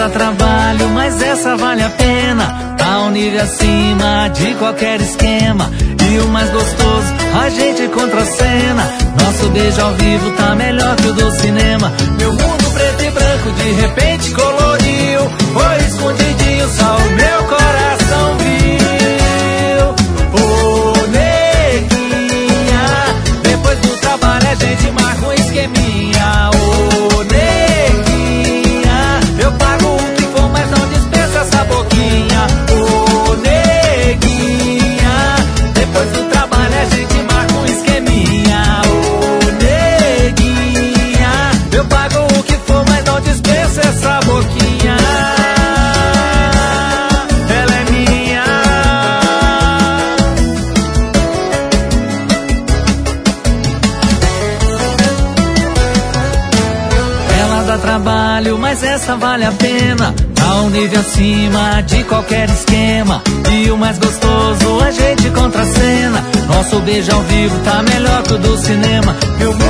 dá trabalho, mas essa vale a pena. Tá um nível acima de qualquer esquema. E o mais gostoso, a gente contracena. Nosso beijo ao vivo tá melhor que o do cinema. Meu mundo preto e branco de repente coloriu. Foi escondidinho, só o meu coração viu. Ô neguinha, depois do trabalho a gente marca um esqueminha. Ô neguinha, eu pago o que for, mas não dispensa essa boquinha. Ô neguinha, depois do trabalho a gente marca um esqueminha. Ô neguinha, eu pago o que for, mas não dispensa essa boquinha. Ela é minha. Ela dá trabalho, mas essa vale a pena. Tá um nível acima de qualquer esquema. E o mais gostoso, a gente contracena. Nosso beijo ao vivo tá melhor que o do cinema. Meu